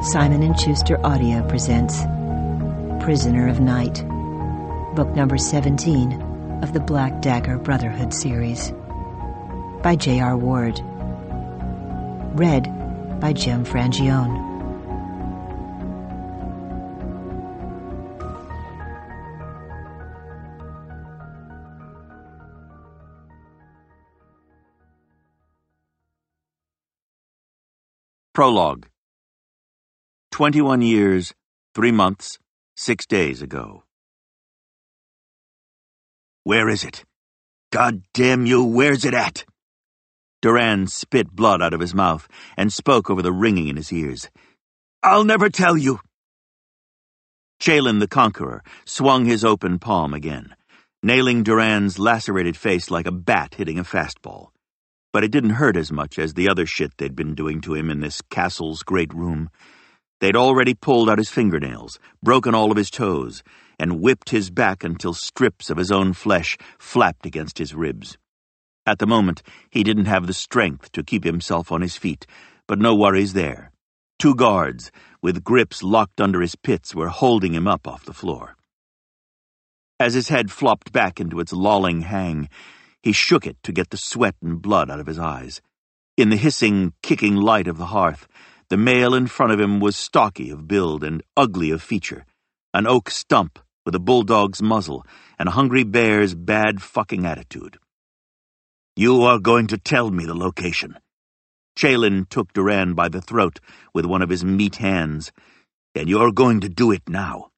Simon & Schuster Audio presents Prisoner of Night, book number 17 of the Black Dagger Brotherhood series, by J.R. Ward. Read by Jim Frangione. Prologue. 21 years, 3 months, 6 days ago. Where is it? God damn you, where's it at? Duran spit blood out of his mouth and spoke over the ringing in his ears. I'll never tell you. Chalin the Conqueror swung his open palm again, nailing Duran's lacerated face like a bat hitting a fastball. But it didn't hurt as much as the other shit they'd been doing to him in this castle's great room. They'd already pulled out his fingernails, broken all of his toes, and whipped his back until strips of his own flesh flapped against his ribs. At the moment, he didn't have the strength to keep himself on his feet, but no worries there. 2 guards, with grips locked under his pits, were holding him up off the floor. As his head flopped back into its lolling hang, he shook it to get the sweat and blood out of his eyes. In the hissing, kicking light of the hearth, the male in front of him was stocky of build and ugly of feature, an oak stump with a bulldog's muzzle and a hungry bear's bad fucking attitude. You are going to tell me the location. Chalin took Duran by the throat with one of his meat hands. And you're going to do it now.